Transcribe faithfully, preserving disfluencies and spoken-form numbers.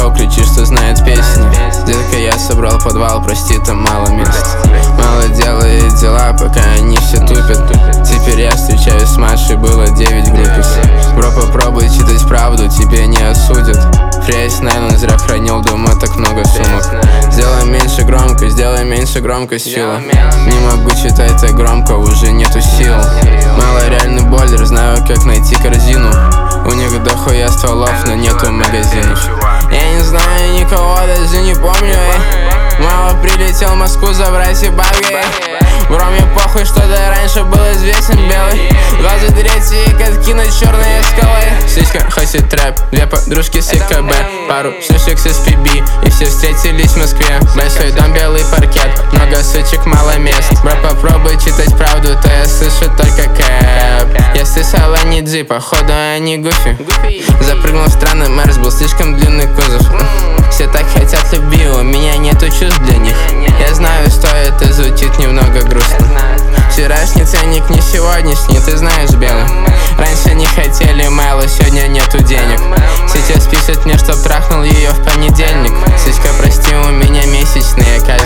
бро кричит, что знает песни. Детка, я собрал подвал, прости, там мало мест. Мало делает дела, пока они все тупят. Теперь я встречаюсь с Машей, было девять группиц. Бро, попробуй читать правду, тебе не осудят. Фрейс Найлон зря хранил дома так много сумок. Сделай меньше громко, сделай меньше громкость фила. Не могу читать так громко, уже нету сил. Мало реальный бойлер, знаю как найти корзину. У них дохуя стволов, но нету магазинов. Я не знаю никого, даже не помню, эй. Мало прилетел в Москву забрать и баги. Бро, мне похуй, что ты раньше был известен белый. Двадцать третий катки над черной скалой. Сиська хосит трэп, две подружки с ИКБ, пару шлюшек с эс пи би, и все встретились в Москве. Большой дом, белый паркет, много сучек, мало мест. Бро, попробуй читать правду, то я слышу только кэп. Я слышала не джи, походу они гуфи. Запрыгнул в странный Мерс, был слишком длинный кузов. Все так хотят любви, у меня нету чувств для них. Я знаю, что это звучит немного грустно. Вчерашний ценник не сегодняшний, ты знаешь, белый. Раньше не хотели мэло, сегодня нету денег. Сейчас пишет мне, чтоб трахнул ее в понедельник. Сиська, прости, у меня месячные,